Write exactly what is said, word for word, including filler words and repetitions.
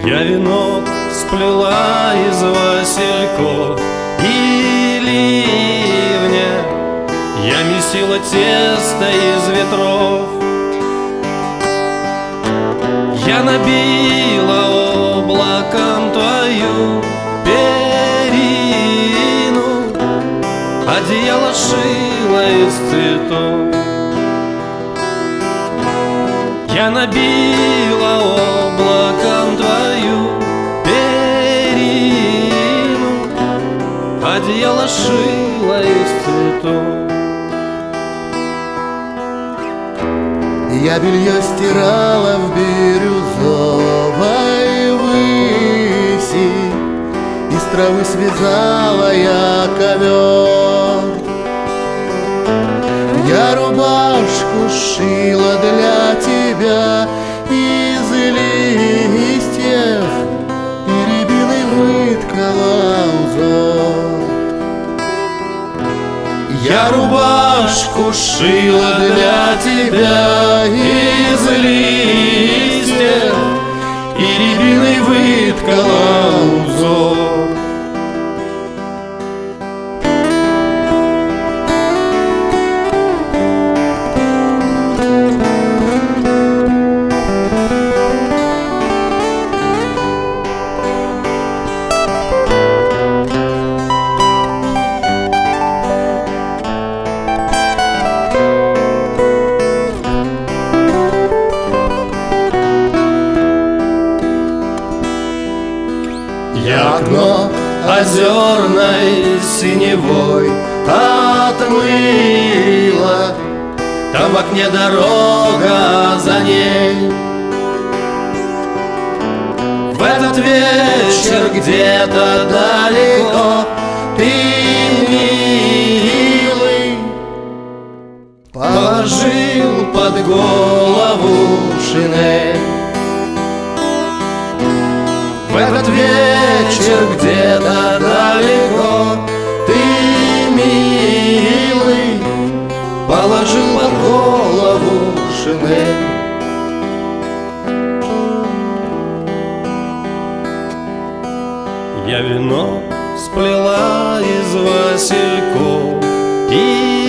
Я венок сплела из васильков и ливня, я месила тесто из ветров. Я набила облаком твою перину, одеяло шила из цветов. Я набила облаком твою перину, одеяло шила из цветов. Я белье стирала в бирюзовой выси, из травы связала я ковер. Я рубашку шила для тебя из листьев и рябиной выткала узор. Я рубашку шила для тебя из листьев и рябиной выткала узор. Я окно озерной синевой отмыла, там в окне дорога за ней. В этот вечер где-то далеко ты, милый, положил под голову шинель. В этот вечер где-то далеко ты, милый, положил под голову шинель. Я венок сплела из васильков и